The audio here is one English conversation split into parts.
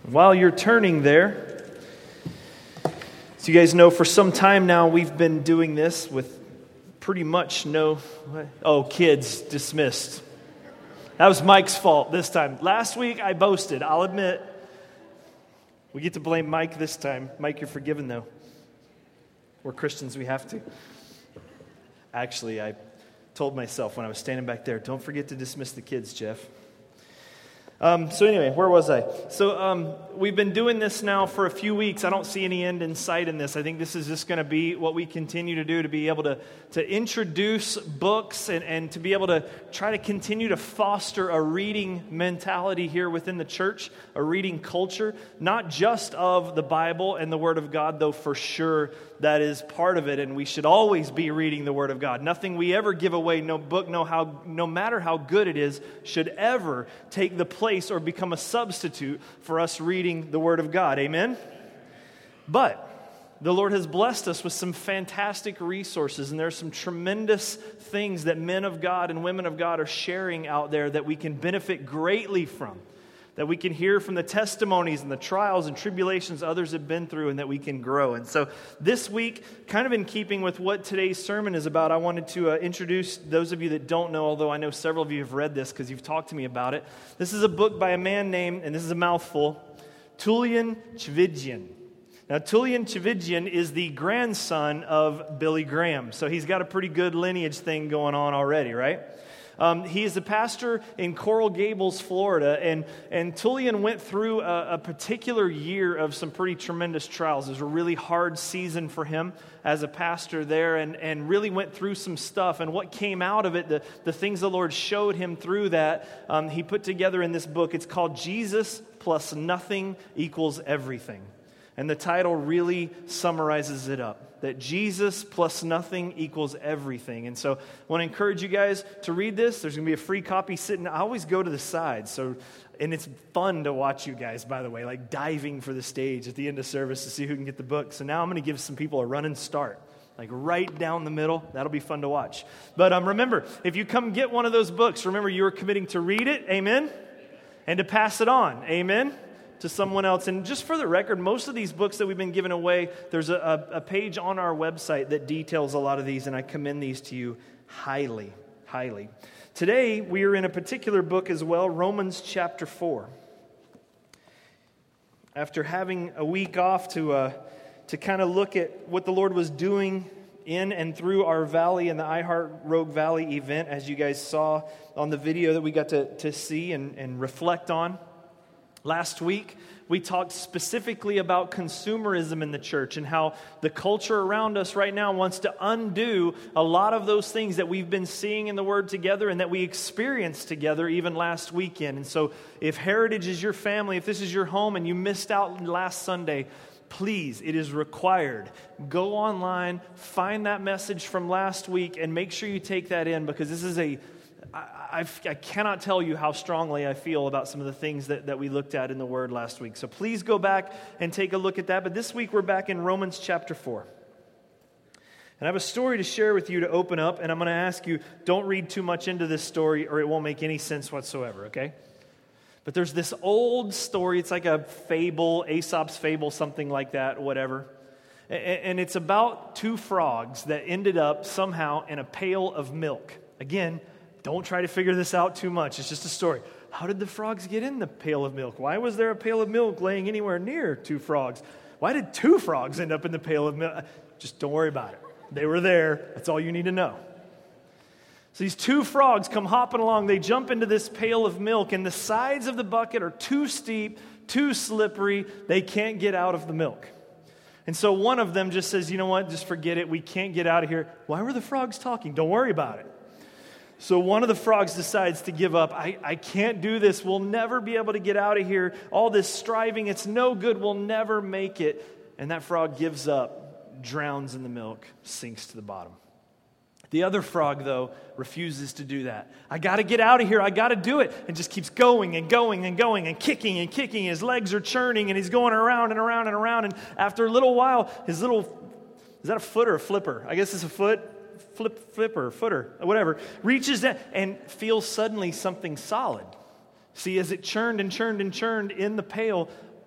While you're turning there, so you guys know for some time now we've been doing this with pretty much kids dismissed. That was Mike's fault this time. Last week I boasted, I'll admit. We get to blame Mike this time. Mike, you're forgiven though. We're Christians, we have to. Actually, I told myself when I was standing back there, don't forget to dismiss the kids, Jeff. So anyway, where was I? So we've been doing this now for a few weeks. I don't see any end in sight in this. I think this is just going to be what we continue to do, to be able to introduce books and to be able to try to continue to foster a reading mentality here within the church, a reading culture, not just of the Bible and the Word of God, though for sure that is part of it, and we should always be reading the Word of God. Nothing we ever give away, no book, no matter how good it is, should ever take the place or become a substitute for us reading the Word of God. Amen? But the Lord has blessed us with some fantastic resources, and there are some tremendous things that men of God and women of God are sharing out there that we can benefit greatly from, that we can hear from the testimonies and the trials and tribulations others have been through, and that we can grow. And so this week, kind of in keeping with what today's sermon is about, I wanted to introduce those of you that don't know, although I know several of you have read this because you've talked to me about it. This is a book by a man named, and this is a mouthful, Tullian Tchividjian. Now, Tullian Tchividjian is the grandson of Billy Graham, so he's got a pretty good lineage thing going on already, right? He is a pastor in Coral Gables, Florida, and Tullian went through a particular year of some pretty tremendous trials. It was a really hard season for him as a pastor there, and really went through some stuff. And what came out of it, the things the Lord showed him through that, he put together in this book. It's called Jesus Plus Nothing Equals Everything. And the title really summarizes it up, that Jesus plus nothing equals everything. And so I want to encourage you guys to read this. There's going to be a free copy sitting. I always go to the side, and it's fun to watch you guys, by the way, like diving for the stage at the end of service to see who can get the book. So now I'm going to give some people a running start, like right down the middle. That'll be fun to watch. But remember, if you come get one of those books, remember you are committing to read it, amen, and to pass it on, amen, to someone else. And just for the record, most of these books that we've been giving away, there's a page on our website that details a lot of these, and I commend these to you highly, highly. Today, we are in a particular book as well, Romans chapter 4. After having a week off to kind of look at what the Lord was doing in and through our valley and the iHeart Rogue Valley event, as you guys saw on the video that we got to see and reflect on. Last week, we talked specifically about consumerism in the church and how the culture around us right now wants to undo a lot of those things that we've been seeing in the Word together and that we experienced together even last weekend. And so if Heritage is your family, if this is your home and you missed out last Sunday, please, it is required. Go online, find that message from last week, and make sure you take that in, because this is I cannot tell you how strongly I feel about some of the things that we looked at in the Word last week. So please go back and take a look at that. But this week we're back in Romans chapter 4. And I have a story to share with you to open up, and I'm going to ask you, don't read too much into this story or it won't make any sense whatsoever, okay? But there's this old story, it's like a fable, Aesop's fable, something like that, whatever. And it's about two frogs that ended up somehow in a pail of milk. Again, don't try to figure this out too much. It's just a story. How did the frogs get in the pail of milk? Why was there a pail of milk laying anywhere near two frogs? Why did two frogs end up in the pail of milk? Just don't worry about it. They were there. That's all you need to know. So these two frogs come hopping along. They jump into this pail of milk, and the sides of the bucket are too steep, too slippery. They can't get out of the milk. And so one of them just says, you know what, just forget it. We can't get out of here. Why were the frogs talking? Don't worry about it. So one of the frogs decides to give up. I can't do this. We'll never be able to get out of here. All this striving, it's no good. We'll never make it. And that frog gives up, drowns in the milk, sinks to the bottom. The other frog, though, refuses to do that. I got to get out of here. I got to do it. And just keeps going and going and going and kicking and kicking. His legs are churning and he's going around and around and around. And after a little while, is that a foot or a flipper? I guess it's a foot. Flipper, footer, whatever, reaches down and feels suddenly something solid. See, as it churned and churned and churned in the pail,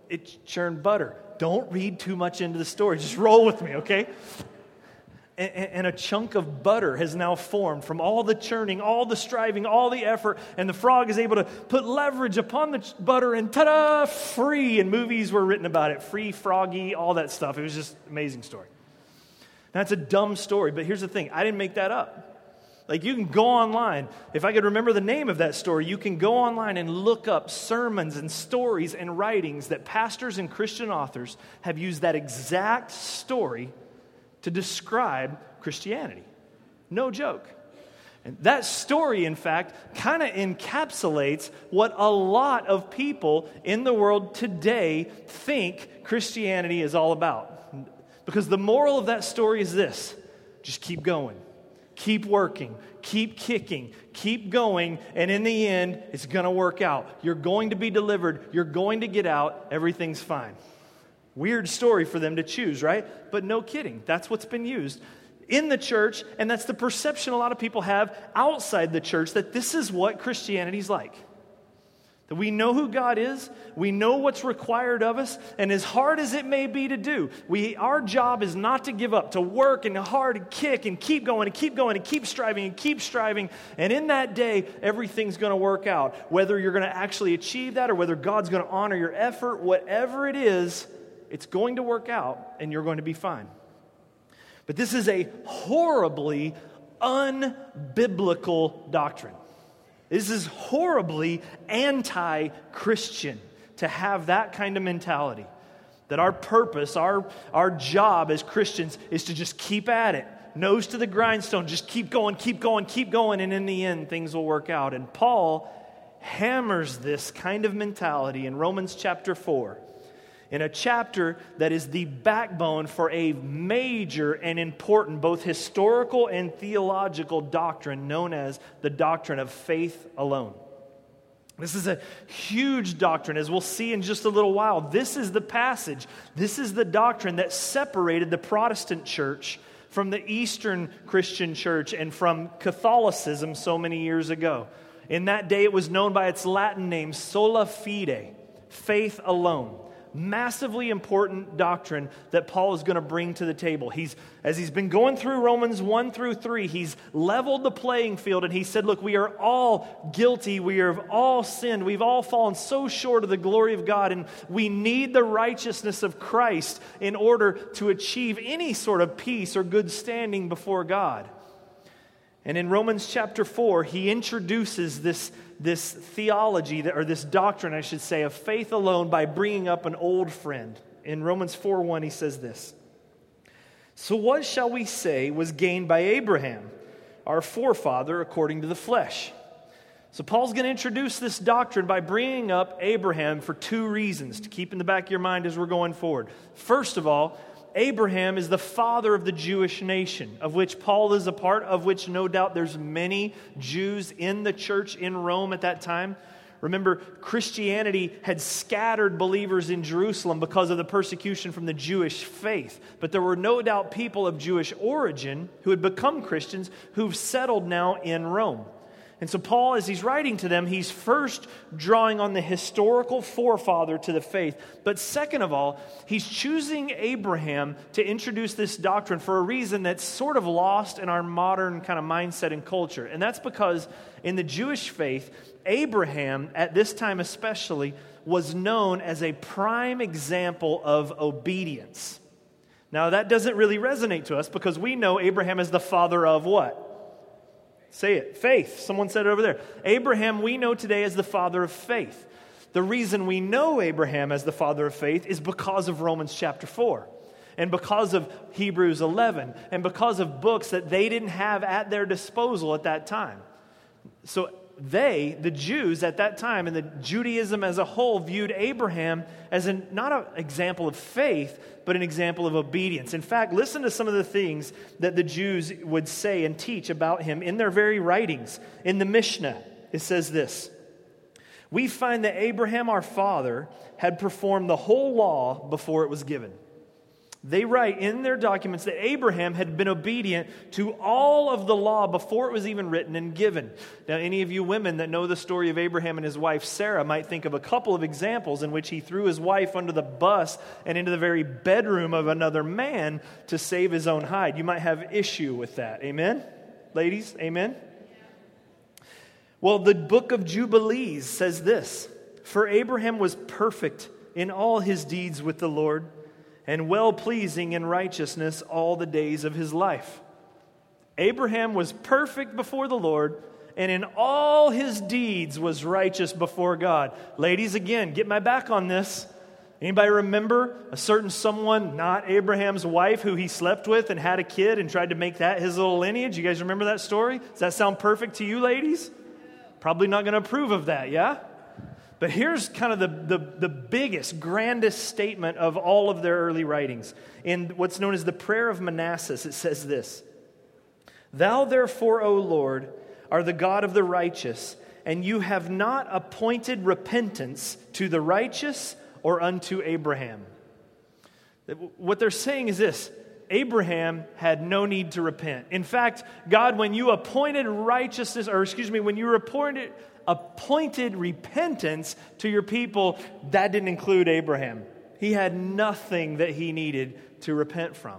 it churned butter. Don't read too much into the story. Just roll with me, okay? And a chunk of butter has now formed from all the churning, all the striving, all the effort, and the frog is able to put leverage upon the butter, and ta-da, free. And movies were written about it. Free, froggy, all that stuff. It was just an amazing story. That's a dumb story, but here's the thing. I didn't make that up. Like, you can go online. If I could remember the name of that story, you can go online and look up sermons and stories and writings that pastors and Christian authors have used that exact story to describe Christianity. No joke. And that story, in fact, kind of encapsulates what a lot of people in the world today think Christianity is all about. Because the moral of that story is this: just keep going. Keep working, keep kicking, keep going, and in the end, it's going to work out. You're going to be delivered. You're going to get out. Everything's fine. Weird story for them to choose, right? But no kidding. That's what's been used in the church, and that's the perception a lot of people have outside the church, that this is what Christianity's like. That we know who God is, we know what's required of us, and as hard as it may be to do, our job is not to give up, to work and hard and kick and keep going and keep going and keep striving, and in that day, everything's going to work out. Whether you're going to actually achieve that or whether God's going to honor your effort, whatever it is, it's going to work out and you're going to be fine. But this is a horribly unbiblical doctrine. This is horribly anti-Christian to have that kind of mentality. That our purpose, our job as Christians is to just keep at it. Nose to the grindstone, just keep going, and in the end, things will work out. And Paul hammers this kind of mentality in Romans chapter 4. In a chapter that is the backbone for a major and important, both historical and theological doctrine known as the doctrine of faith alone. This is a huge doctrine, as we'll see in just a little while. This is the passage, this is the doctrine that separated the Protestant church from the Eastern Christian church and from Catholicism so many years ago. In that day, it was known by its Latin name, sola fide, faith alone. Massively important doctrine that Paul is going to bring to the table. As he's been going through Romans 1 through 3, he's leveled the playing field and he said, look, we are all guilty. We have all sinned. We've all fallen so short of the glory of God, and we need the righteousness of Christ in order to achieve any sort of peace or good standing before God. And in Romans chapter 4, he introduces this theology, or this doctrine, I should say, of faith alone by bringing up an old friend. In Romans 4:1, he says this: "So what shall we say was gained by Abraham, our forefather according to the flesh?" So Paul's going to introduce this doctrine by bringing up Abraham for two reasons to keep in the back of your mind as we're going forward. First of all, Abraham is the father of the Jewish nation, of which Paul is a part, of which no doubt there's many Jews in the church in Rome at that time. Remember, Christianity had scattered believers in Jerusalem because of the persecution from the Jewish faith. But there were no doubt people of Jewish origin who had become Christians who've settled now in Rome. And so Paul, as he's writing to them, he's first drawing on the historical forefather to the faith. But second of all, he's choosing Abraham to introduce this doctrine for a reason that's sort of lost in our modern kind of mindset and culture. And that's because in the Jewish faith, Abraham, at this time especially, was known as a prime example of obedience. Now, that doesn't really resonate to us because we know Abraham is the father of what? Say it. Faith. Someone said it over there. Abraham, we know today as the father of faith. The reason we know Abraham as the father of faith is because of Romans chapter 4. And because of Hebrews 11. And because of books that they didn't have at their disposal at that time. So the Jews at that time, and the Judaism as a whole, viewed Abraham as not an example of faith, but an example of obedience. In fact, listen to some of the things that the Jews would say and teach about him in their very writings. In the Mishnah, it says this: "We find that Abraham, our father, had performed the whole law before it was given." They write in their documents that Abraham had been obedient to all of the law before it was even written and given. Now, any of you women that know the story of Abraham and his wife Sarah might think of a couple of examples in which he threw his wife under the bus and into the very bedroom of another man to save his own hide. You might have issue with that. Amen? Ladies, amen? Well, the book of Jubilees says this: "For Abraham was perfect in all his deeds with the Lord, and well-pleasing in righteousness all the days of his life." Abraham was perfect before the Lord, and in all his deeds was righteous before God. Ladies, again, get my back on this. Anybody remember a certain someone, not Abraham's wife, who he slept with and had a kid and tried to make that his little lineage? You guys remember that story? Does that sound perfect to you, ladies? Probably not going to approve of that, yeah? But here's kind of the biggest, grandest statement of all of their early writings. In what's known as the Prayer of Manasses, it says this: "Thou therefore, O Lord, are the God of the righteous, and you have not appointed repentance to the righteous or unto Abraham." What they're saying is this: Abraham had no need to repent. In fact, God, when you appointed righteousness, when you appointed repentance to your people, that didn't include Abraham. He had nothing that he needed to repent from.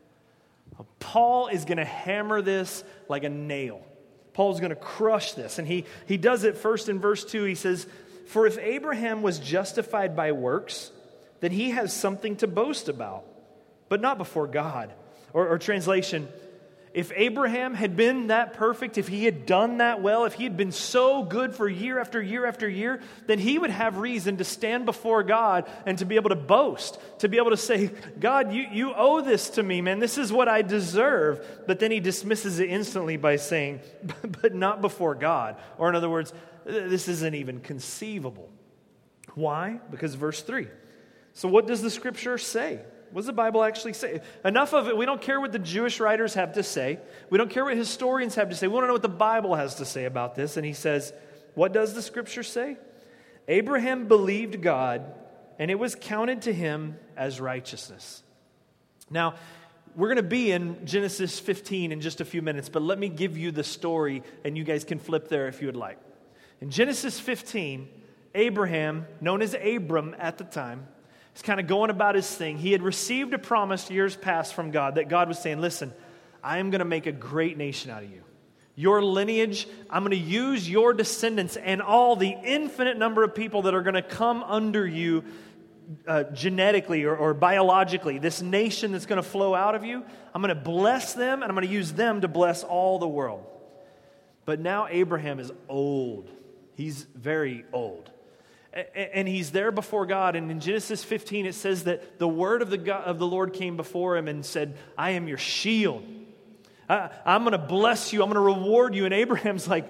Paul is going to hammer this like a nail. Paul's going to crush this. And he does it first in verse 2. He says, "For if Abraham was justified by works, then he has something to boast about, but not before God." Or translation, if Abraham had been that perfect, if he had done that well, if he had been so good for year after year after year, then he would have reason to stand before God and to be able to boast, to be able to say, "God, you owe this to me, man. This is what I deserve." But then he dismisses it instantly by saying, "But not before God." Or in other words, this isn't even conceivable. Why? Because verse 3. So what does the Scripture say? What does the Bible actually say? Enough of it. We don't care what the Jewish writers have to say. We don't care what historians have to say. We want to know what the Bible has to say about this. And he says, what does the Scripture say? Abraham believed God, and it was counted to him as righteousness. Now, we're going to be in Genesis 15 in just a few minutes, but let me give you the story, and you guys can flip there if you would like. In Genesis 15, Abraham, known as Abram at the time, he's kind of going about his thing. He had received a promise years past from God that God was saying, "Listen, I am going to make a great nation out of you. Your lineage, I'm going to use your descendants and all the infinite number of people that are going to come under you genetically or biologically. This nation that's going to flow out of you, I'm going to bless them, and I'm going to use them to bless all the world." But now Abraham is old. He's very old. And he's there before God. And in Genesis 15, it says that the word of the Lord came before him and said, "I am your shield. I'm going to bless you. I'm going to reward you." And Abraham's like,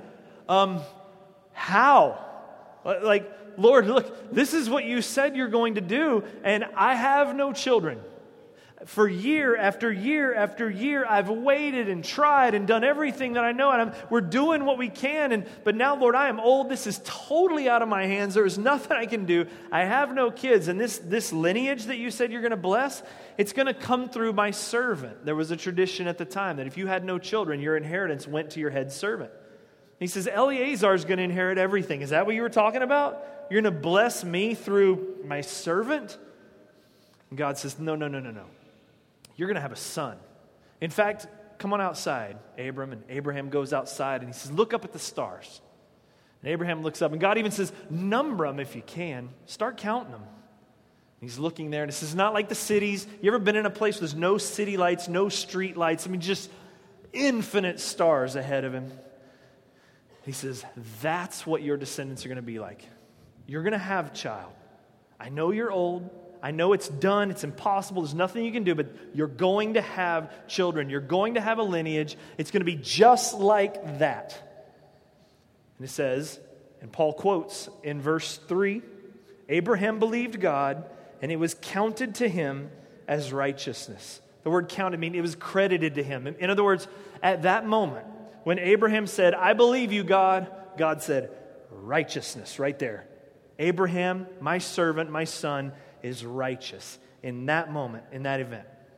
how? Like, "Lord, look, this is what you said you're going to do, and I have no children. For year after year after year, I've waited and tried and done everything that I know, and we're doing what we can. But now, Lord, I am old. This is totally out of my hands. There is nothing I can do. I have no kids. And this lineage that you said you're going to bless, it's going to come through my servant." There was a tradition at the time that if you had no children, your inheritance went to your head servant. He says, "Eleazar is going to inherit everything." Is that what you were talking about? You're going to bless me through my servant? And God says, no. You're going to have a son. In fact, come on outside, Abram. And Abraham goes outside and he says, "Look up at the stars." And Abraham looks up and God even says, "Number them if you can. Start counting them." And he's looking there and this is not like the cities. You ever been in a place where there's no city lights, no street lights? I mean, just infinite stars ahead of him. He says, "That's what your descendants are going to be like. You're going to have a child. I know you're old. I know it's done. It's impossible. There's nothing you can do, but you're going to have children. You're going to have a lineage. It's going to be just like that." And it says, and Paul quotes in verse 3, "Abraham believed God, and it was counted to him as righteousness." The word counted means it was credited to him. In other words, at that moment, when Abraham said, "I believe you, God," God said, "Righteousness," right there. Abraham, my servant, my son, is righteous in that moment, in that event.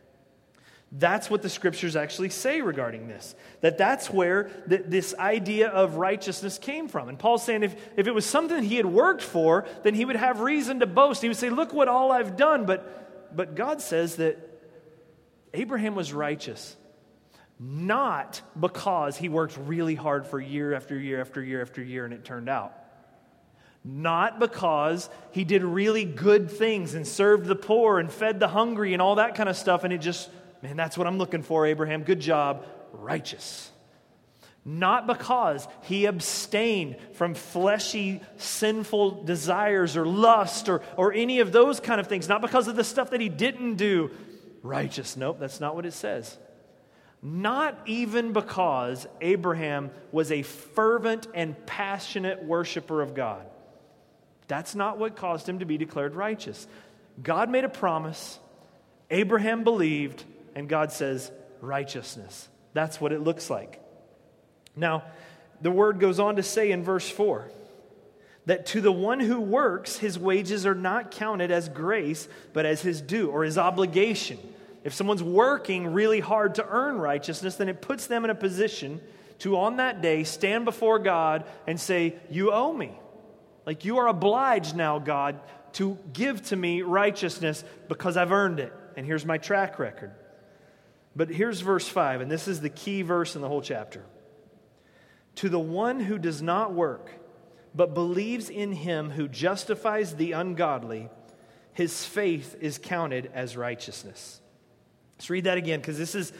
That's what the scriptures actually say regarding this. That's where this idea of righteousness came from. And Paul's saying if it was something he had worked for, then he would have reason to boast. He would say, look what all I've done. But God says that Abraham was righteous, not because he worked really hard for year after year after year after year and it turned out. Not because he did really good things and served the poor and fed the hungry and all that kind of stuff and it just, man, that's what I'm looking for, Abraham. Good job. Righteous. Not because he abstained from fleshy, sinful desires or lust or any of those kind of things. Not because of the stuff that he didn't do. Righteous. Nope, that's not what it says. Not even because Abraham was a fervent and passionate worshiper of God. That's not what caused him to be declared righteous. God made a promise. Abraham believed. And God says, righteousness. That's what it looks like. Now, the word goes on to say in verse 4, that to the one who works, his wages are not counted as grace, but as his due or his obligation. If someone's working really hard to earn righteousness, then it puts them in a position to, on that day, stand before God and say, you owe me. Like, you are obliged now, God, to give to me righteousness because I've earned it. And here's my track record. But here's verse 5, and this is the key verse in the whole chapter. To the one who does not work, but believes in him who justifies the ungodly, his faith is counted as righteousness. Let's read that again, because this is,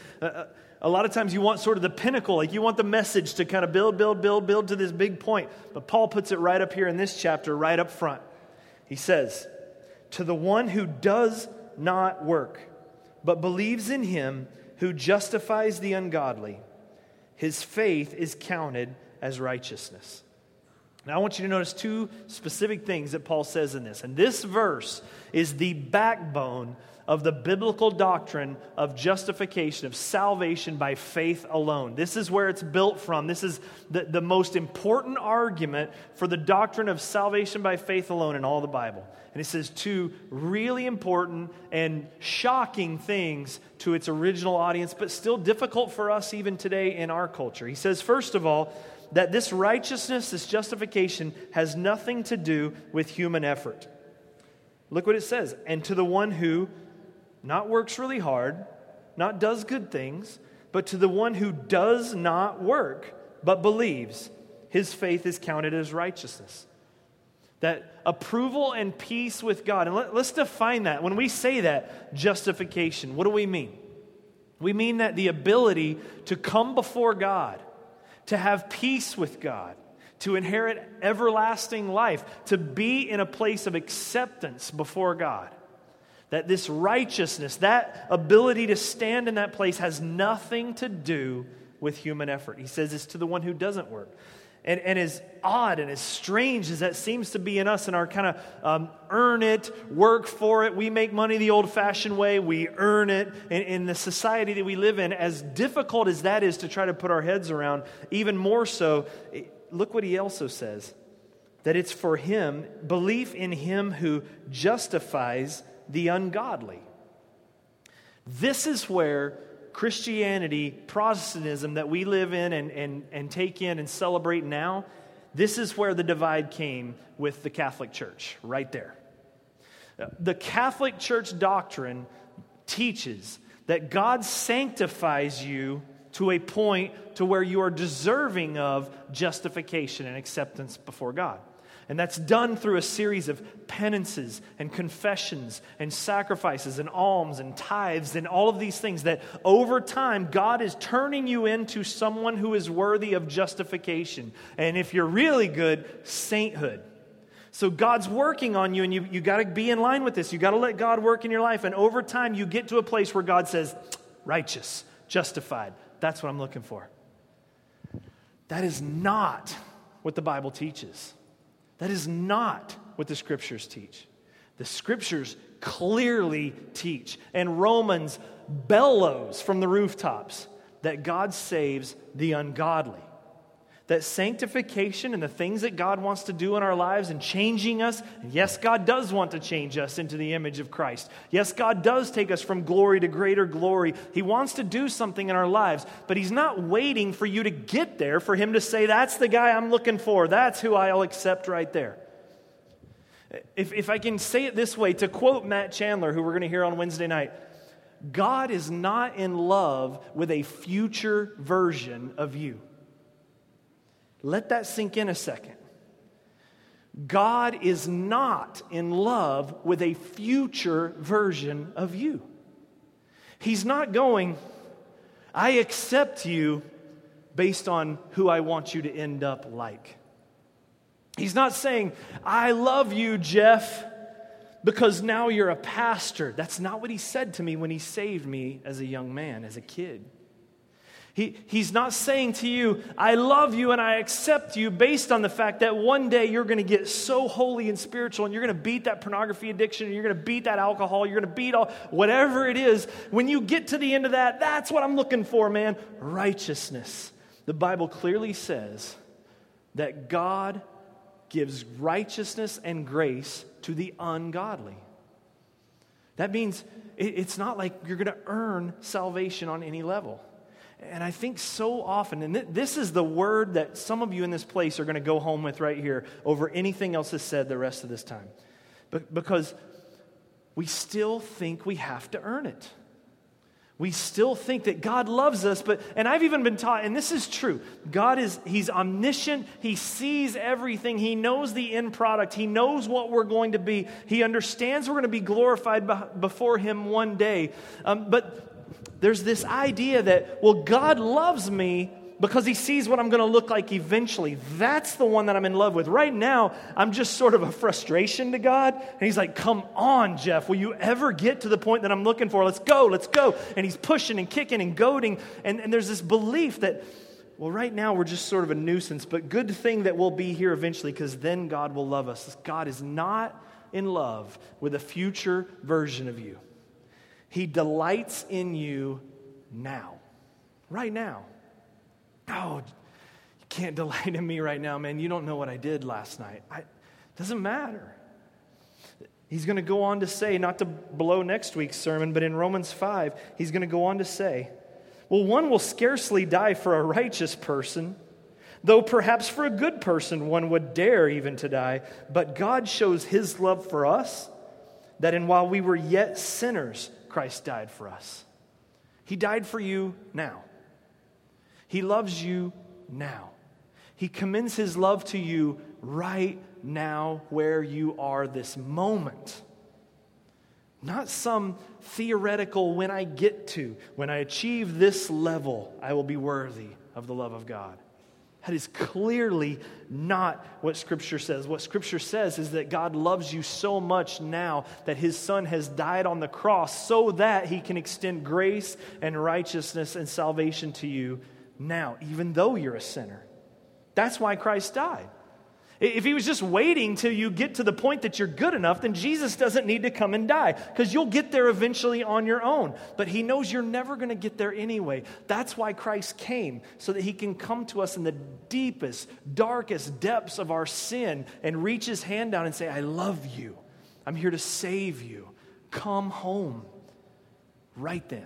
a lot of times you want sort of the pinnacle, like you want the message to kind of build to this big point. But Paul puts it right up here in this chapter, right up front. He says, to the one who does not work, but believes in him who justifies the ungodly, his faith is counted as righteousness. Now I want you to notice two specific things that Paul says in this. And this verse is the backbone of the biblical doctrine of justification, of salvation by faith alone. This is where it's built from. This is the most important argument for the doctrine of salvation by faith alone in all the Bible. And it says two really important and shocking things to its original audience, but still difficult for us even today in our culture. He says, first of all, that this righteousness, this justification, has nothing to do with human effort. Look what it says. And to the one who not works really hard, not does good things, but to the one who does not work, but believes, his faith is counted as righteousness. That approval and peace with God. And let's define that. When we say that, justification, what do we mean? We mean that the ability to come before God, to have peace with God, to inherit everlasting life, to be in a place of acceptance before God. That this righteousness, that ability to stand in that place has nothing to do with human effort. He says it's to the one who doesn't work. And as odd and as strange as that seems to be in us in our kind of earn it, work for it, we make money the old-fashioned way, we earn it in the society that we live in, as difficult as that is to try to put our heads around, even more so, look what he also says, that it's for him, belief in him who justifies the ungodly. This is where Christianity, Protestantism that we live in and take in and celebrate now, this is where the divide came with the Catholic Church, right there. The Catholic Church doctrine teaches that God sanctifies you to a point to where you are deserving of justification and acceptance before God. And that's done through a series of penances and confessions and sacrifices and alms and tithes and all of these things that over time God is turning you into someone who is worthy of justification. And if you're really good, sainthood. So God's working on you and you got to be in line with this. You got to let God work in your life. And over time you get to a place where God says, righteous, justified. That's what I'm looking for. That is not what the Bible teaches. That is not what the Scriptures teach. The Scriptures clearly teach, and Romans bellows from the rooftops, that God saves the ungodly. that sanctification and the things that God wants to do in our lives and changing us, and yes, God does want to change us into the image of Christ. Yes, God does take us from glory to greater glory. He wants to do something in our lives, but He's not waiting for you to get there for Him to say, that's the guy I'm looking for. That's who I'll accept right there. If I can say it this way, to quote Matt Chandler, who we're going to hear on Wednesday night, God is not in love with a future version of you. Let that sink in a second. God is not in love with a future version of you. He's not going, I accept you based on who I want you to end up like. He's not saying, I love you, Jeff, because now you're a pastor. That's not what He said to me when He saved me as a young man, as a kid. He's not saying to you, I love you and I accept you based on the fact that one day you're going to get so holy and spiritual and you're going to beat that pornography addiction and you're going to beat that alcohol, you're going to beat all, whatever it is. When you get to the end of that, that's what I'm looking for, man. Righteousness. The Bible clearly says that God gives righteousness and grace to the ungodly. That means it's not like you're going to earn salvation on any level. And I think so often, and this is the word that some of you in this place are going to go home with right here over anything else is said the rest of this time. Because we still think we have to earn it. We still think that God loves us, and I've even been taught, and this is true, He's omniscient, He sees everything, He knows the end product, He knows what we're going to be, He understands we're going to be glorified before Him one day, but there's this idea that, well, God loves me because He sees what I'm going to look like eventually. That's the one that I'm in love with. Right now, I'm just sort of a frustration to God. And He's like, come on, Jeff, will you ever get to the point that I'm looking for? Let's go, let's go. And He's pushing and kicking and goading. And there's this belief that, well, right now we're just sort of a nuisance, but good thing that we'll be here eventually because then God will love us. God is not in love with a future version of you. He delights in you now. Right now. Oh, you can't delight in me right now, man. You don't know what I did last night. Doesn't matter. He's going to go on to say, not to blow next week's sermon, but in Romans 5, he's going to go on to say, well, one will scarcely die for a righteous person, though perhaps for a good person one would dare even to die. But God shows His love for us, that in while we were yet sinners, Christ died for us. He died for you now. He loves you now. He commends His love to you right now where you are this moment. Not some theoretical when I achieve this level, I will be worthy of the love of God. That is clearly not what Scripture says. What Scripture says is that God loves you so much now that His Son has died on the cross so that He can extend grace and righteousness and salvation to you now, even though you're a sinner. That's why Christ died. If He was just waiting till you get to the point that you're good enough, then Jesus doesn't need to come and die because you'll get there eventually on your own. But He knows you're never going to get there anyway. That's why Christ came, so that He can come to us in the deepest, darkest depths of our sin and reach His hand down and say, I love you. I'm here to save you. Come home. Right then.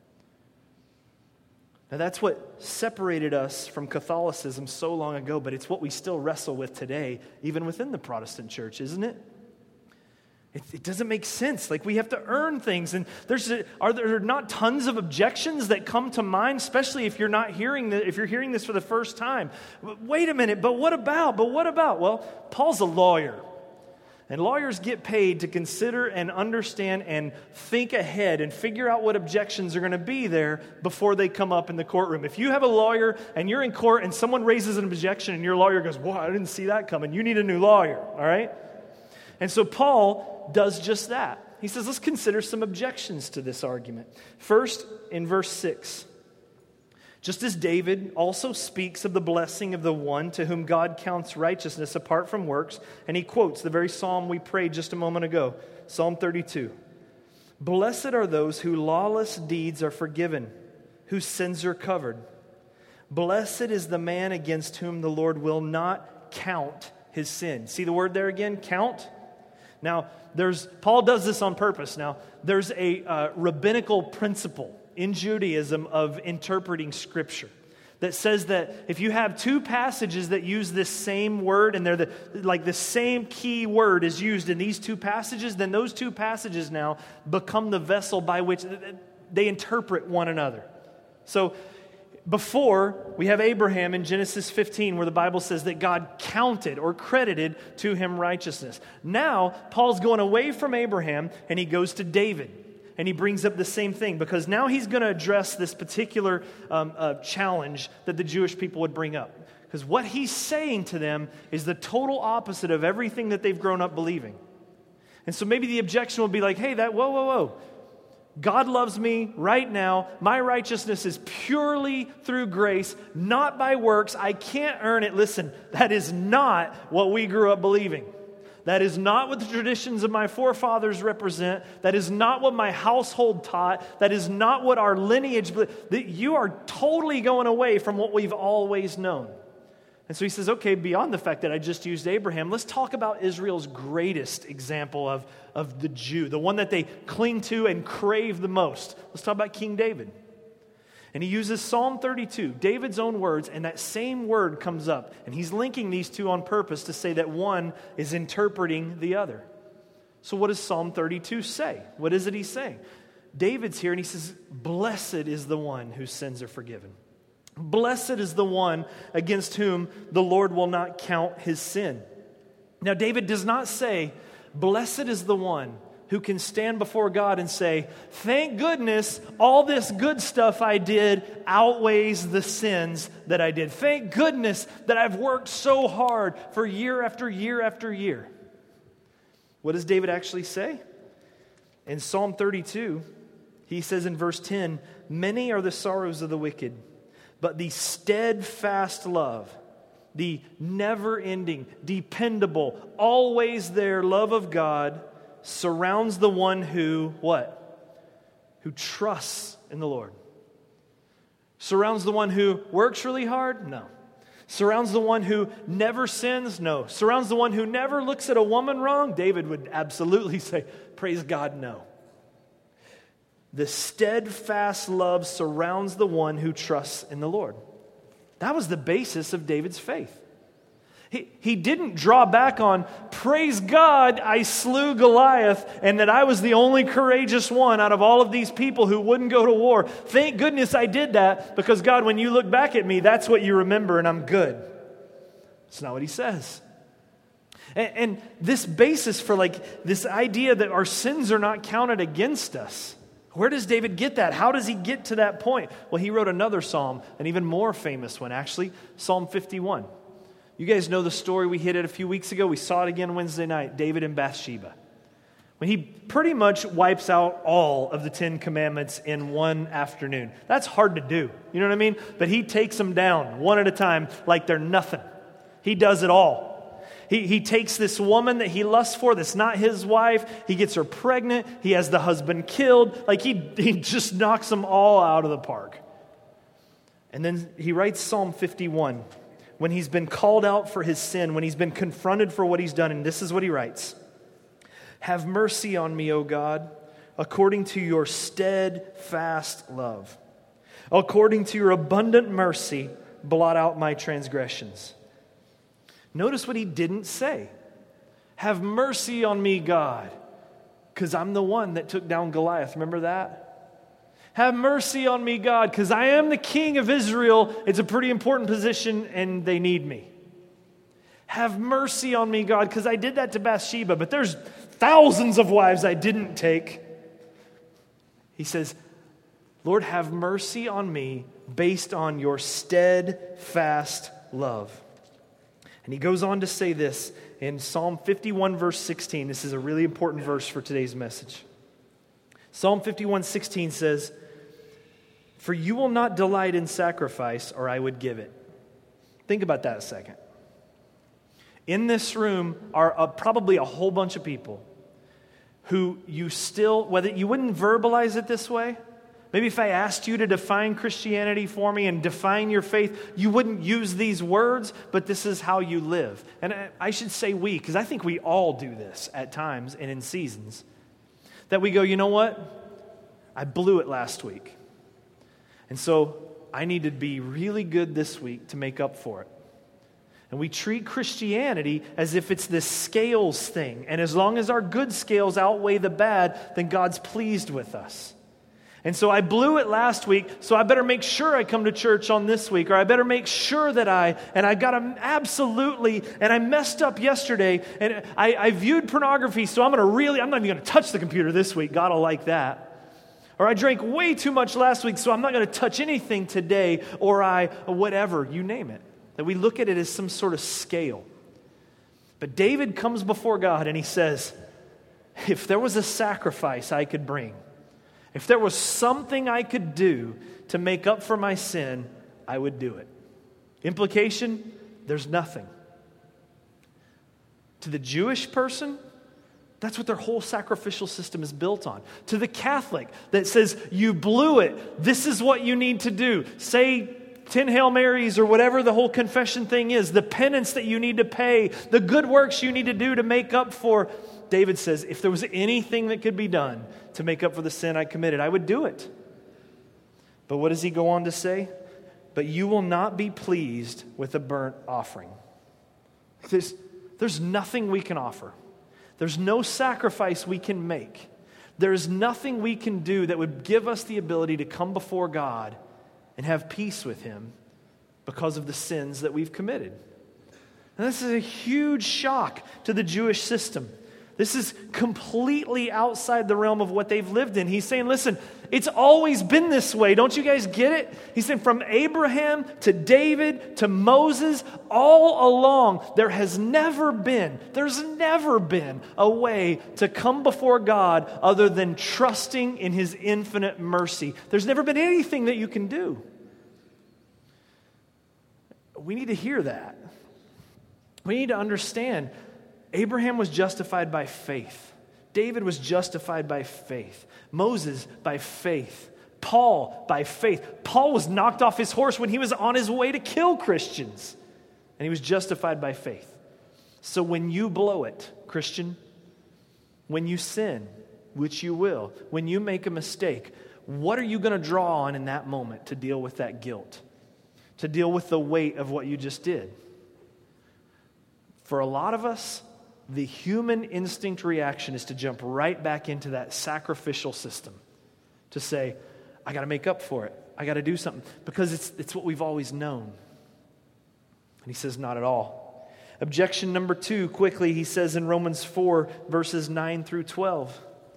Now that's what separated us from Catholicism so long ago, but it's what we still wrestle with today, even within the Protestant church, isn't it? It doesn't make sense. Like we have to earn things, and are there not tons of objections that come to mind, especially if you're hearing this for the first time? Wait a minute, but what about? Well, Paul's a lawyer. And lawyers get paid to consider and understand and think ahead and figure out what objections are going to be there before they come up in the courtroom. If you have a lawyer and you're in court and someone raises an objection and your lawyer goes, "Whoa, I didn't see that coming," you need a new lawyer, all right? And so Paul does just that. He says, let's consider some objections to this argument. First, in verse 6. Just as David also speaks of the blessing of the one to whom God counts righteousness apart from works, and he quotes the very psalm we prayed just a moment ago, Psalm 32. Blessed are those whose lawless deeds are forgiven, whose sins are covered. Blessed is the man against whom the Lord will not count his sin. See the word there again, count? Now, Paul does this on purpose. Now, there's a rabbinical principle in Judaism of interpreting Scripture that says that if you have two passages that use this same word, and they're the same key word is used in these two passages, then those two passages now become the vessel by which they interpret one another. So, before, we have Abraham in Genesis 15 where the Bible says that God counted or credited to him righteousness. Now, Paul's going away from Abraham and he goes to David. And he brings up the same thing because now he's going to address this particular challenge that the Jewish people would bring up. Because what he's saying to them is the total opposite of everything that they've grown up believing. And so maybe the objection will be like, hey, whoa. God loves me right now. My righteousness is purely through grace, not by works. I can't earn it. Listen, that is not what we grew up believing. That is not what the traditions of my forefathers represent. That is not what my household taught. That is not what our lineage... You are totally going away from what we've always known. And so he says, okay, beyond the fact that I just used Abraham, let's talk about Israel's greatest example of the Jew, the one that they cling to and crave the most. Let's talk about King David. And he uses Psalm 32, David's own words, and that same word comes up. And he's linking these two on purpose to say that one is interpreting the other. So what does Psalm 32 say? What is it he's saying? David's here and he says, blessed is the one whose sins are forgiven. Blessed is the one against whom the Lord will not count his sin. Now, David does not say, blessed is the one who can stand before God and say, thank goodness all this good stuff I did outweighs the sins that I did. Thank goodness that I've worked so hard for year after year after year. What does David actually say? In Psalm 32, he says in verse 10, many are the sorrows of the wicked, but the steadfast love, the never-ending, dependable, always there love of God surrounds the one who, what? Who trusts in the Lord. Surrounds the one who works really hard? No. Surrounds the one who never sins? No. Surrounds the one who never looks at a woman wrong? David would absolutely say, praise God, no. The steadfast love surrounds the one who trusts in the Lord. That was the basis of David's faith. He didn't draw back on, praise God, I slew Goliath and that I was the only courageous one out of all of these people who wouldn't go to war. Thank goodness I did that because God, when you look back at me, that's what you remember and I'm good. That's not what he says. And this basis for this idea that our sins are not counted against us, where does David get that? How does he get to that point? Well, he wrote another psalm, an even more famous one, actually, Psalm 51. You guys know the story. We hit it a few weeks ago. We saw it again Wednesday night, David and Bathsheba. When he pretty much wipes out all of the 10 commandments in one afternoon. That's hard to do, you know what I mean? But he takes them down one at a time like they're nothing. He does it all. He takes this woman that he lusts for, that's not his wife. He gets her pregnant. He has the husband killed. He just knocks them all out of the park. And then he writes Psalm 51 when he's been called out for his sin, when he's been confronted for what he's done. And this is what he writes. Have mercy on me, O God, according to your steadfast love. According to your abundant mercy, blot out my transgressions. Notice what he didn't say. Have mercy on me, God, because I'm the one that took down Goliath. Remember that? Have mercy on me, God, because I am the king of Israel. It's a pretty important position, and they need me. Have mercy on me, God, because I did that to Bathsheba, but there's thousands of wives I didn't take. He says, Lord, have mercy on me based on your steadfast love. And he goes on to say this in Psalm 51, verse 16. This is a really important verse for today's message. Psalm 51:16 says, for you will not delight in sacrifice, or I would give it. Think about that a second. In this room are probably a whole bunch of people who you still, whether you wouldn't verbalize it this way, Maybe if I asked you to define Christianity for me and define your faith, you wouldn't use these words, but this is how you live. And I should say we, because I think we all do this at times and in seasons. That we go, you know what? I blew it last week. And so I need to be really good this week to make up for it. And we treat Christianity as if it's this scales thing. And as long as our good scales outweigh the bad, then God's pleased with us. And so I blew it last week, so I better make sure I come to church on this week, or I better make sure that I got to absolutely, and I messed up yesterday, and I viewed pornography, so I'm not even going to touch the computer this week. God will like that. Or I drank way too much last week, so I'm not going to touch anything today, or whatever, you name it. That we look at it as some sort of scale. But David comes before God and he says, if there was a sacrifice I could bring, if there was something I could do to make up for my sin, I would do it. Implication, there's nothing. To the Jewish person, that's what their whole sacrificial system is built on. To the Catholic that says, you blew it, this is what you need to do. Say 10 Hail Marys or whatever the whole confession thing is, the penance that you need to pay, the good works you need to do to make up for. David says, if there was anything that could be done to make up for the sin I committed, I would do it. But what does he go on to say? But you will not be pleased with a burnt offering. There's nothing we can offer. There's no sacrifice we can make. There's nothing we can do that would give us the ability to come before God and have peace with Him because of the sins that we've committed. And this is a huge shock to the Jewish system. This is completely outside the realm of what they've lived in. He's saying, listen, it's always been this way. Don't you guys get it? He's saying from Abraham to David to Moses, all along, there's never been a way to come before God other than trusting in His infinite mercy. There's never been anything that you can do. We need to hear that. We need to understand Abraham was justified by faith. David was justified by faith. Moses by faith. Paul by faith. Paul was knocked off his horse when he was on his way to kill Christians. And he was justified by faith. So when you blow it, Christian, when you sin, which you will, when you make a mistake, what are you going to draw on in that moment to deal with that guilt? To deal with the weight of what you just did? For a lot of us, the human instinct reaction is to jump right back into that sacrificial system. To say, I got to make up for it. I got to do something. Because it's what we've always known. And he says, not at all. Objection number 2, quickly, he says in Romans 4, verses 9 through 12.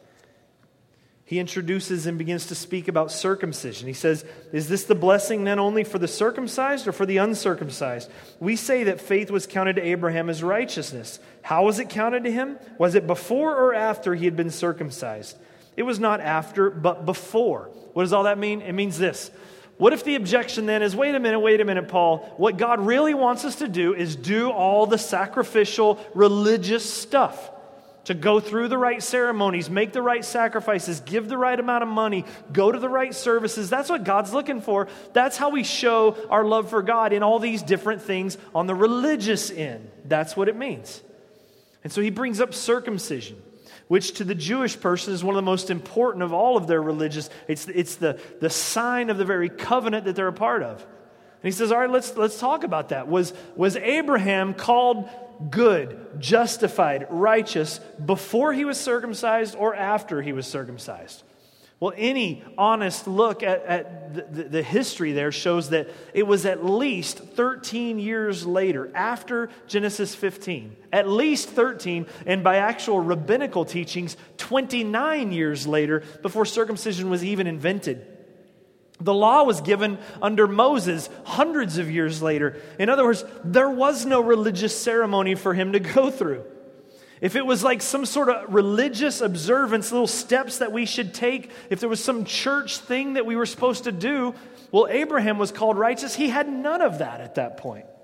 He introduces and begins to speak about circumcision. He says, is this the blessing then only for the circumcised or for the uncircumcised? We say that faith was counted to Abraham as righteousness. How was it counted to him? Was it before or after he had been circumcised? It was not after, but before. What does all that mean? It means this. What if the objection then is, wait a minute, Paul. What God really wants us to do is do all the sacrificial religious stuff. To go through the right ceremonies, make the right sacrifices, give the right amount of money, go to the right services. That's what God's looking for. That's how we show our love for God in all these different things on the religious end. That's what it means. And so he brings up circumcision, which to the Jewish person is one of the most important of all of their religious. It's the sign of the very covenant that they're a part of. And he says, all right, let's talk about that. Was Abraham called good, justified, righteous before he was circumcised or after he was circumcised? Well, any honest look at the history there shows that it was at least 13 years later, after Genesis 15. At least 13, and by actual rabbinical teachings, 29 years later before circumcision was even invented. The law was given under Moses hundreds of years later. In other words, there was no religious ceremony for him to go through. If it was like some sort of religious observance, little steps that we should take, if there was some church thing that we were supposed to do, well, Abraham was called righteous. He had none of that at that point.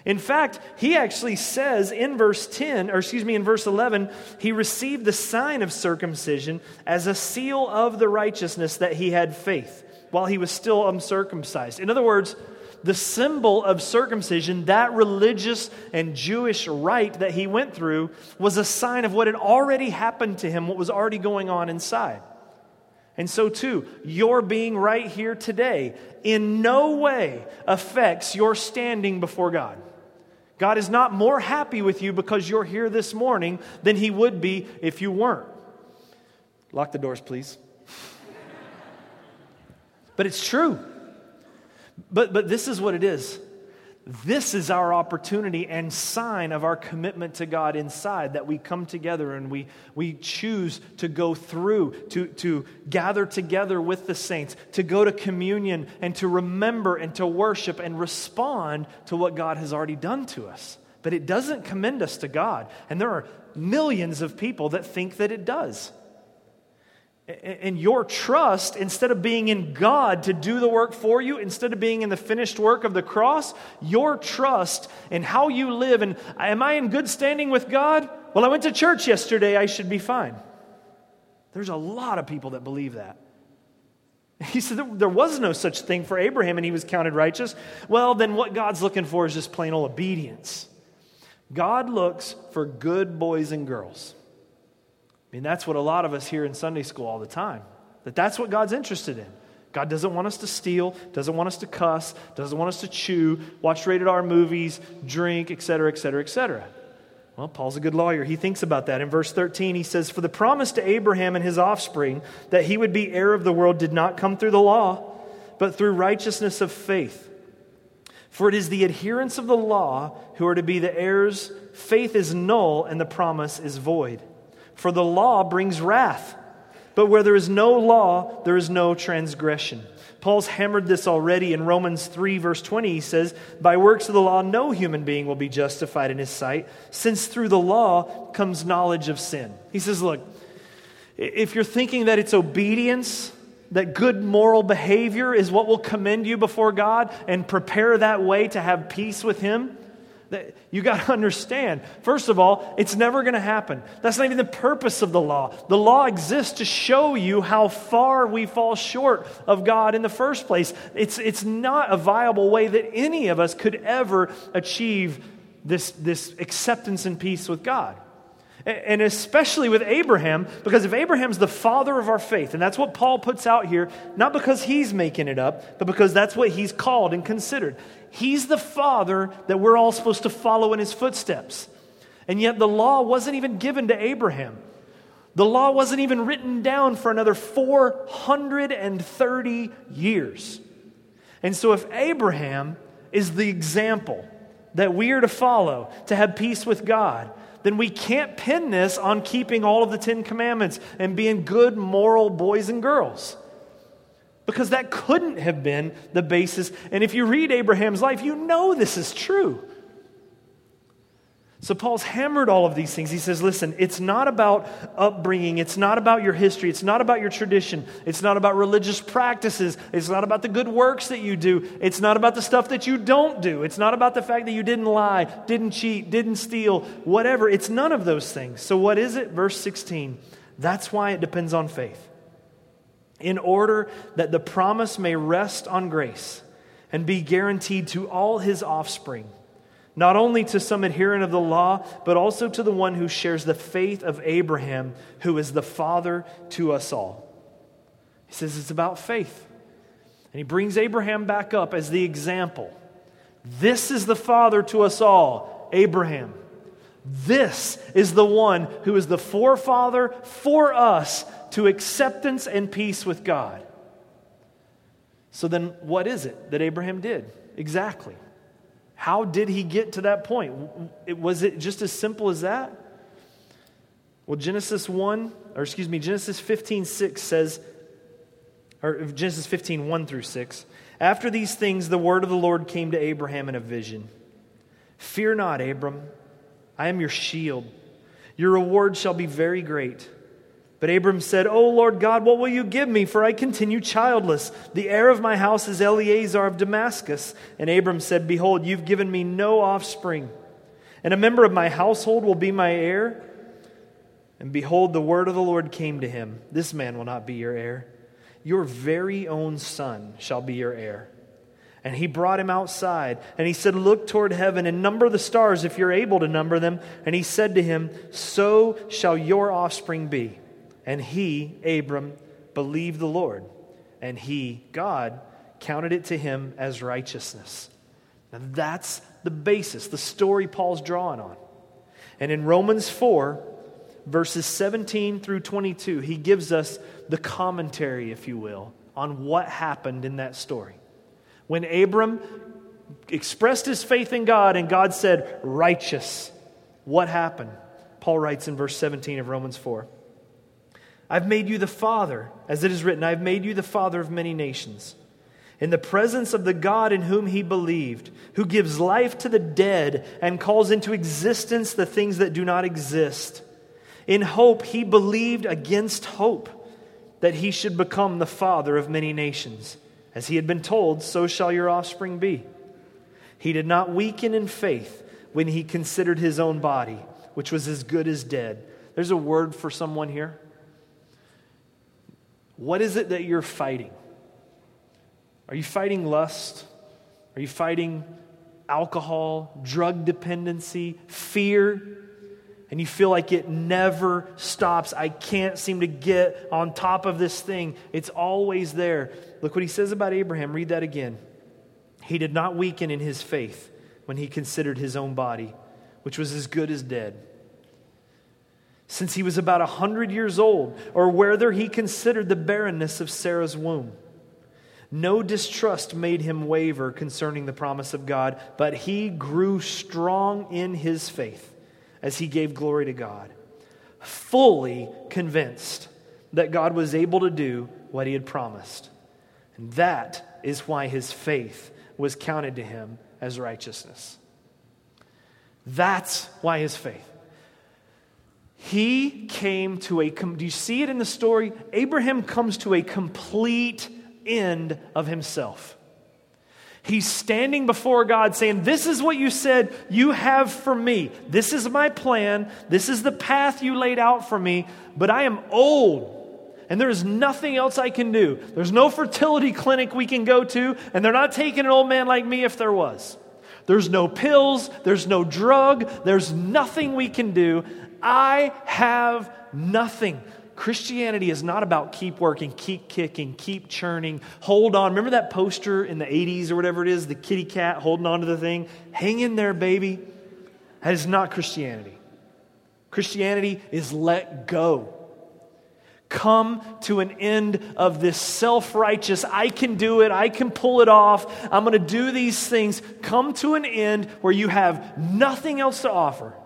In fact, he actually says in verse 11, he received the sign of circumcision as a seal of the righteousness that he had faith while he was still uncircumcised. In other words, the symbol of circumcision, that religious and Jewish rite that he went through, was a sign of what had already happened to him, what was already going on inside. And so too, your being right here today in no way affects your standing before God. God is not more happy with you because you're here this morning than he would be if you weren't. Lock the doors, please. But it's true. But this is what it is. This is our opportunity and sign of our commitment to God inside, that we come together and we choose to go through, to gather together with the saints, to go to communion and to remember and to worship and respond to what God has already done to us. But it doesn't commend us to God. And there are millions of people that think that it does. And your trust, instead of being in God to do the work for you, instead of being in the finished work of the cross, your trust in how you live, and am I in good standing with God? Well, I went to church yesterday, I should be fine. There's a lot of people that believe that. He said there was no such thing for Abraham and he was counted righteous. Well, then what God's looking for is just plain old obedience. God looks for good boys and girls. I mean, that's what a lot of us hear in Sunday school all the time. That's what God's interested in. God doesn't want us to steal, doesn't want us to cuss, doesn't want us to chew, watch rated R movies, drink, etc., etc., etc. Well, Paul's a good lawyer. He thinks about that. In verse 13, he says, "For the promise to Abraham and his offspring that he would be heir of the world did not come through the law, but through righteousness of faith. For it is the adherents of the law who are to be the heirs. Faith is null and the promise is void. For the law brings wrath, but where there is no law, there is no transgression." Paul's hammered this already in Romans 3, verse 20. He says, "By works of the law, no human being will be justified in his sight, since through the law comes knowledge of sin." He says, look, if you're thinking that it's obedience, that good moral behavior is what will commend you before God and prepare that way to have peace with Him, you got to understand, first of all, it's never going to happen. That's not even the purpose of the law. The law exists to show you how far we fall short of God in the first place. It's not a viable way that any of us could ever achieve this acceptance and peace with God. And especially with Abraham, because if Abraham's the father of our faith, and that's what Paul puts out here, not because he's making it up, but because that's what he's called and considered. He's the father that we're all supposed to follow in his footsteps. And yet the law wasn't even given to Abraham. The law wasn't even written down for another 430 years. And so if Abraham is the example that we are to follow to have peace with God, then we can't pin this on keeping all of the 10 Commandments and being good, moral boys and girls. Because that couldn't have been the basis. And if you read Abraham's life, you know this is true. So Paul's hammered all of these things. He says, listen, it's not about upbringing. It's not about your history. It's not about your tradition. It's not about religious practices. It's not about the good works that you do. It's not about the stuff that you don't do. It's not about the fact that you didn't lie, didn't cheat, didn't steal, whatever. It's none of those things. So what is it? Verse 16. That's why it depends on faith. In order that the promise may rest on grace and be guaranteed to all his offspring, not only to some adherent of the law, but also to the one who shares the faith of Abraham, who is the father to us all. He says it's about faith. And he brings Abraham back up as the example. This is the father to us all, Abraham. This is the one who is the forefather for us to acceptance and peace with God. So then what is it that Abraham did? Exactly. How did he get to that point? Was it just as simple as that? Well, Genesis 15:6 says, or Genesis 15:1 through 6, after these things, the word of the Lord came to Abraham in a vision. Fear not, Abram, I am your shield. Your reward shall be very great. But Abram said, O Lord God, what will you give me? For I continue childless. The heir of my house is Eleazar of Damascus. And Abram said, Behold, you've given me no offspring, and a member of my household will be my heir. And behold, the word of the Lord came to him. This man will not be your heir. Your very own son shall be your heir. And he brought him outside, and he said, Look toward heaven and number the stars if you're able to number them. And he said to him, So shall your offspring be. And he, Abram, believed the Lord, and he, God, counted it to him as righteousness. Now that's the basis, the story Paul's drawing on. And in Romans 4, verses 17 through 22, he gives us the commentary, if you will, on what happened in that story. When Abram expressed his faith in God and God said, righteous, what happened? Paul writes in verse 17 of Romans 4, I've made you the father, as it is written, I've made you the father of many nations, in the presence of the God in whom he believed, who gives life to the dead and calls into existence the things that do not exist. In hope he believed against hope that he should become the father of many nations. As he had been told, so shall your offspring be. He did not weaken in faith when he considered his own body, which was as good as dead. There's a word for someone here. What is it that you're fighting? Are you fighting lust? Are you fighting alcohol, drug dependency, fear? And you feel like it never stops. I can't seem to get on top of this thing. It's always there. Look what he says about Abraham. Read that again. He did not weaken in his faith when he considered his own body, which was as good as dead, since he was about 100 years old, or whether he considered the barrenness of Sarah's womb. No distrust made him waver concerning the promise of God, but he grew strong in his faith as he gave glory to God, fully convinced that God was able to do what he had promised. And that is why his faith was counted to him as righteousness. That's why his faith. He came to do you see it in the story? Abraham comes to a complete end of himself. He's standing before God saying, this is what you said you have for me. This is my plan. This is the path you laid out for me. But I am old, and there is nothing else I can do. There's no fertility clinic we can go to, and they're not taking an old man like me if there was. There's no pills. There's no drug. There's nothing we can do. I have nothing. Christianity is not about keep working, keep kicking, keep churning, hold on. Remember that poster in the 80s or whatever it is, the kitty cat holding on to the thing? Hang in there, baby. That is not Christianity. Christianity is let go. Come to an end of this self-righteous, I can do it, I can pull it off, I'm going to do these things. Come to an end where you have nothing else to offer.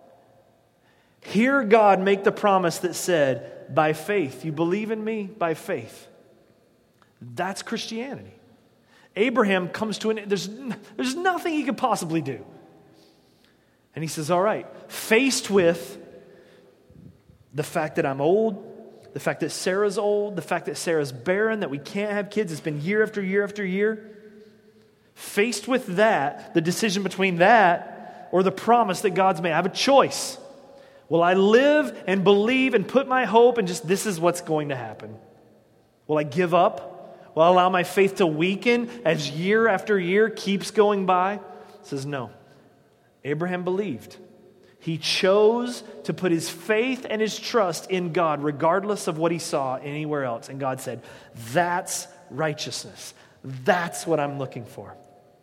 Hear God make the promise that said, by faith, you believe in me by faith. That's Christianity. Abraham comes to an end. There's nothing he could possibly do. And he says, all right, faced with the fact that I'm old, the fact that Sarah's old, the fact that Sarah's barren, that we can't have kids, it's been year after year after year. Faced with that, the decision between that or the promise that God's made, I have a choice. Will I live and believe and put my hope and just this is what's going to happen? Will I give up? Will I allow my faith to weaken as year after year keeps going by? He says no. Abraham believed. He chose to put his faith and his trust in God regardless of what he saw anywhere else. And God said, that's righteousness. That's what I'm looking for.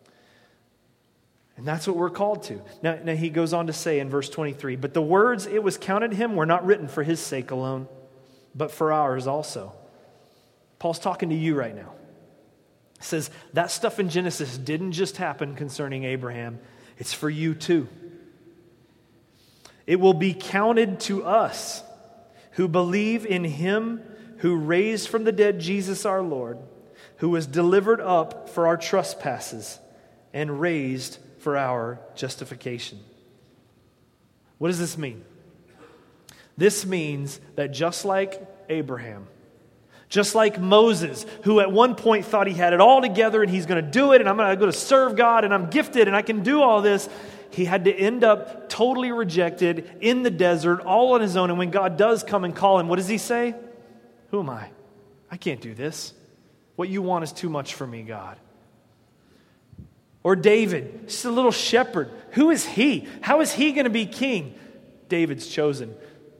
And that's what we're called to. Now he goes on to say in verse 23, but the words it was counted him were not written for his sake alone, but for ours also. Paul's talking to you right now. He says that stuff in Genesis didn't just happen concerning Abraham. It's for you too. It will be counted to us who believe in him who raised from the dead Jesus our Lord, who was delivered up for our trespasses and raised for our justification. What does this mean? This means that just like Abraham, just like Moses, who at one point thought he had it all together and he's going to do it and I'm going to serve God and I'm gifted and I can do all this, he had to end up totally rejected in the desert, all on his own. And when God does come and call him, what does he say? Who am I? I can't do this. What you want is too much for me, God. Or David, just a little shepherd. Who is he? How is he going to be king? David's chosen.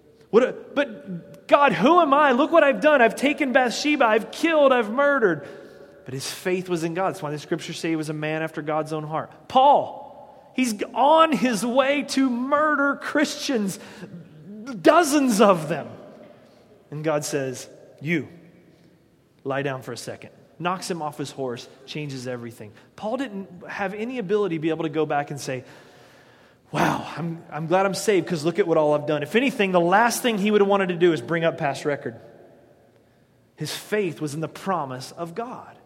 But God, who am I? Look what I've done. I've taken Bathsheba. I've killed. I've murdered. But his faith was in God. That's why the scriptures say he was a man after God's own heart. Paul, he's on his way to murder Christians, dozens of them. And God says, you, lie down for a second. Knocks him off his horse, changes everything. Paul didn't have any ability to be able to go back and say, wow, I'm glad I'm saved because look at what all I've done. If anything, the last thing he would have wanted to do is bring up past record. His faith was in the promise of God.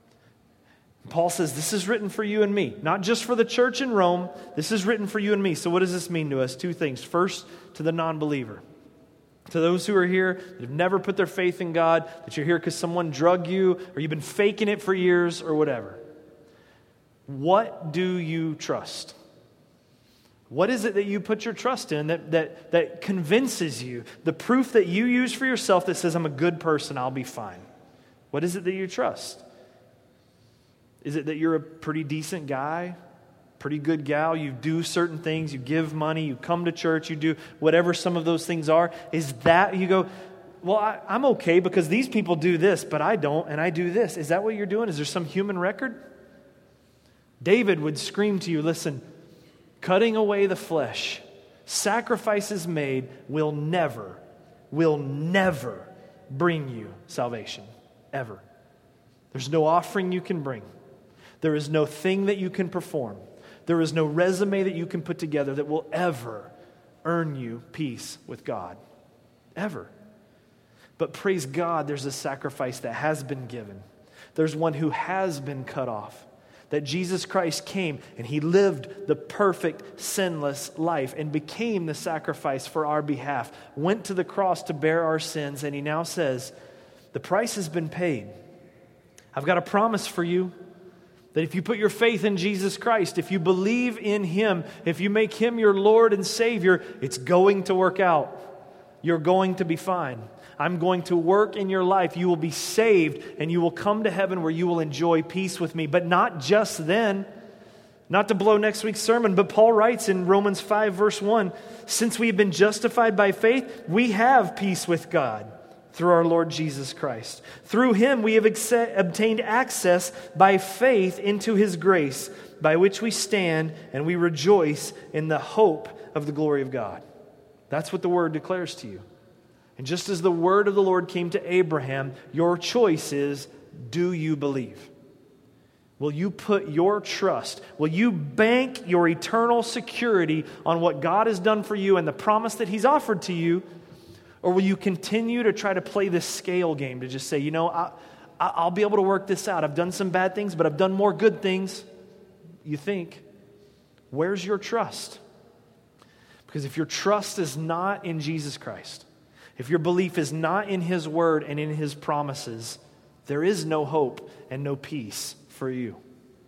Paul says, this is written for you and me, not just for the church in Rome. This is written for you and me. So what does this mean to us? Two things. First, to the non-believer. To those who are here that have never put their faith in God, that you're here because someone drugged you or you've been faking it for years or whatever. What do you trust? What is it that you put your trust in that convinces you? The proof that you use for yourself that says, I'm a good person, I'll be fine. What is it that you trust? Is it that you're a pretty decent guy? Pretty good gal, you do certain things, you give money, you come to church, you do whatever some of those things are. Is that, you go, well, I'm okay because these people do this, but I don't, and I do this. Is that what you're doing? Is there some human record? David would scream to you, listen, cutting away the flesh, sacrifices made will never bring you salvation, ever. There's no offering you can bring. There is no thing that you can perform. There is no resume that you can put together that will ever earn you peace with God. Ever. But praise God, there's a sacrifice that has been given. There's one who has been cut off. That Jesus Christ came and He lived the perfect, sinless life and became the sacrifice for our behalf. Went to the cross to bear our sins, and He now says, the price has been paid. I've got a promise for you. That if you put your faith in Jesus Christ, if you believe in Him, if you make Him your Lord and Savior, it's going to work out. You're going to be fine. I'm going to work in your life. You will be saved and you will come to heaven where you will enjoy peace with me. But not just then. Not to blow next week's sermon, but Paul writes in Romans 5 verse 1, since we have been justified by faith, we have peace with God. Through our Lord Jesus Christ. Through Him we have obtained access by faith into His grace, by which we stand and we rejoice in the hope of the glory of God. That's what the Word declares to you. And just as the word of the Lord came to Abraham, your choice is, do you believe? Will you put your trust, will you bank your eternal security on what God has done for you and the promise that He's offered to you? Or will you continue to try to play this scale game to just say, you know, I'll be able to work this out. I've done some bad things, but I've done more good things. You think, where's your trust? Because if your trust is not in Jesus Christ, if your belief is not in His Word and in His promises, there is no hope and no peace for you.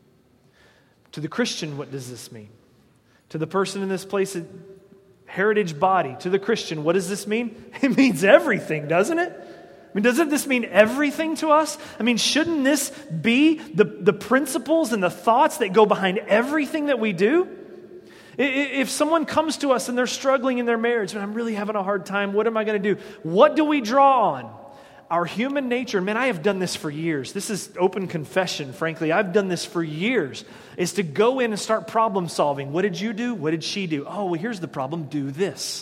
To the Christian, what does this mean? To the person in this place, Heritage Body, to the Christian, what does this mean? It means everything, doesn't it? I mean, doesn't this mean everything to us? I mean, shouldn't this be the principles and the thoughts that go behind everything that we do? If someone comes to us and they're struggling in their marriage, and I'm really having a hard time, what am I going to do? What do we draw on? Our human nature. Man, I have done this for years. This is open confession, frankly. I've done this for years, is to go in and start problem solving. What did you do? What did she do? Oh, well, here's the problem. Do this.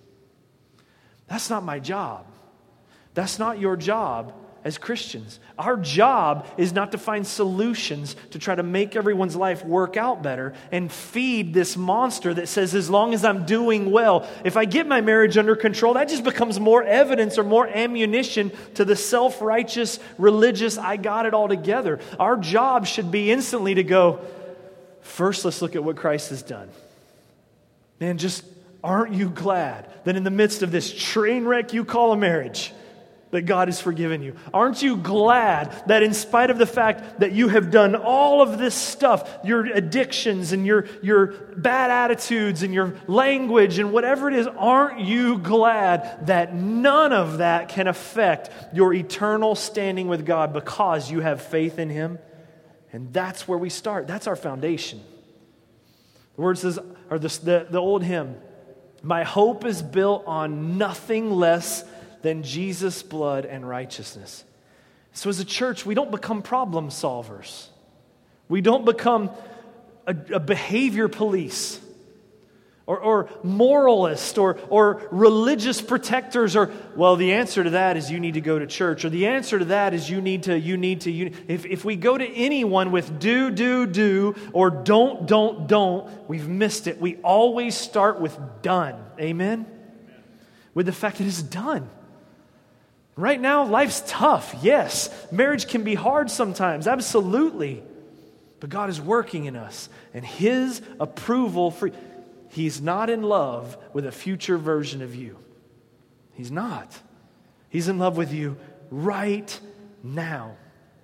That's not my job. That's not your job as Christians. Our job is not to find solutions to try to make everyone's life work out better and feed this monster that says, as long as I'm doing well, if I get my marriage under control, that just becomes more evidence or more ammunition to the self-righteous, religious, I got it all together. Our job should be instantly to go, first let's look at what Christ has done. Man, just Aren't you glad that in the midst of this train wreck you call a marriage, that God has forgiven you? Aren't you glad that in spite of the fact that you have done all of this stuff, your addictions and your bad attitudes and your language and whatever it is, aren't you glad that none of that can affect your eternal standing with God because you have faith in Him? And that's where we start. That's our foundation. The word says, or the old hymn, my hope is built on nothing less than Jesus' blood and righteousness. So as a church, we don't become problem solvers. We don't become a behavior police or moralist or religious protectors or, well, the answer to that is you need to go to church, or the answer to that is you need to. If we go to anyone with do, or don't, we've missed it. We always start with done. Amen? With the fact that it's done. Right now, life's tough. Yes. Marriage can be hard sometimes. Absolutely. But God is working in us. And His approval for... He's not in love with a future version of you. He's not. He's in love with you right now.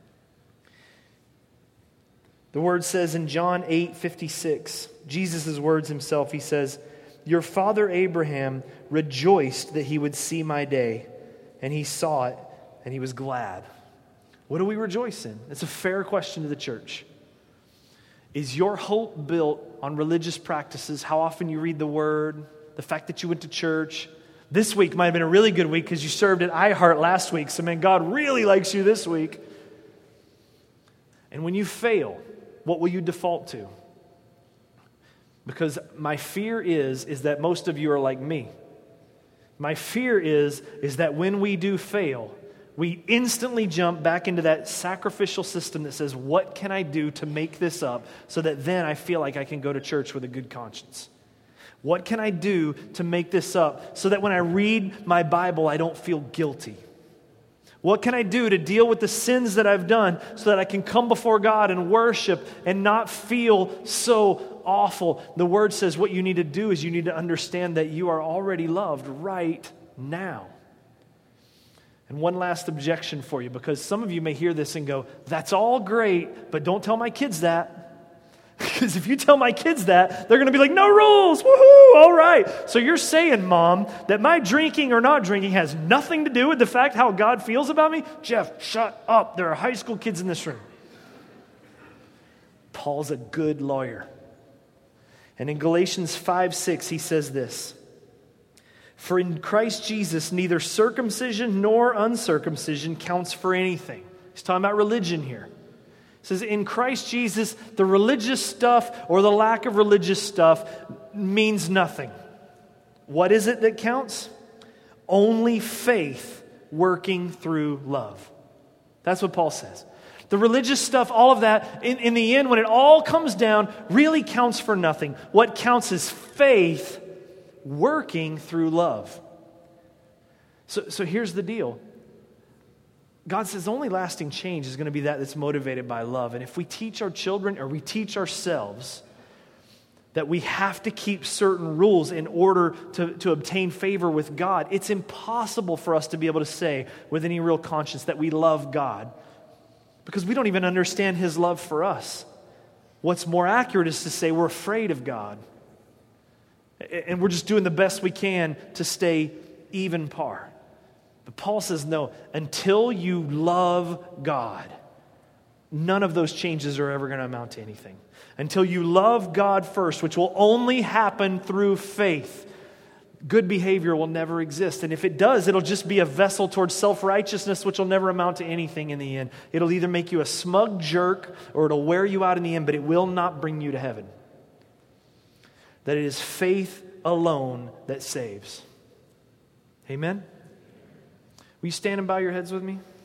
The word says in John 8:56, Jesus' words himself, He says, your father Abraham rejoiced that he would see my day, and he saw it, and he was glad. What do we rejoice in? It's a fair question to the church. Is your hope built on religious practices, how often you read the Word, the fact that you went to church? This week might have been a really good week because you served at iHeart last week, so man, God really likes you this week. And when you fail, what will you default to? Because my fear is that most of you are like me. My fear is that when we do fail, we instantly jump back into that sacrificial system that says, what can I do to make this up so that then I feel like I can go to church with a good conscience? What can I do to make this up so that when I read my Bible, I don't feel guilty? What can I do to deal with the sins that I've done so that I can come before God and worship and not feel so awful? The Word says what you need to do is you need to understand that you are already loved right now. And one last objection for you, because some of you may hear this and go, that's all great, but don't tell my kids that. Because if you tell my kids that, they're going to be like, no rules, woohoo, all right. So you're saying, Mom, that my drinking or not drinking has nothing to do with the fact how God feels about me? Jeff, shut up. There are high school kids in this room. Paul's a good lawyer. And in Galatians 5:6, he says this, for in Christ Jesus, neither circumcision nor uncircumcision counts for anything. He's talking about religion here. He says, in Christ Jesus, the religious stuff or the lack of religious stuff means nothing. What is it that counts? Only faith working through love. That's what Paul says. The religious stuff, all of that, in the end, when it all comes down, really counts for nothing. What counts is faith working through love. So here's the deal. God says only lasting change is going to be that's motivated by love. And if we teach our children or we teach ourselves that we have to keep certain rules in order to obtain favor with God, it's impossible for us to be able to say with any real conscience that we love God because we don't even understand His love for us. What's more accurate is to say we're afraid of God. And we're just doing the best we can to stay even par. But Paul says, no, until you love God, none of those changes are ever going to amount to anything. Until you love God first, which will only happen through faith, good behavior will never exist. And if it does, it'll just be a vessel towards self-righteousness, which will never amount to anything in the end. It'll either make you a smug jerk or it'll wear you out in the end, but it will not bring you to heaven. That it is faith alone that saves. Amen? Will you stand and bow your heads with me?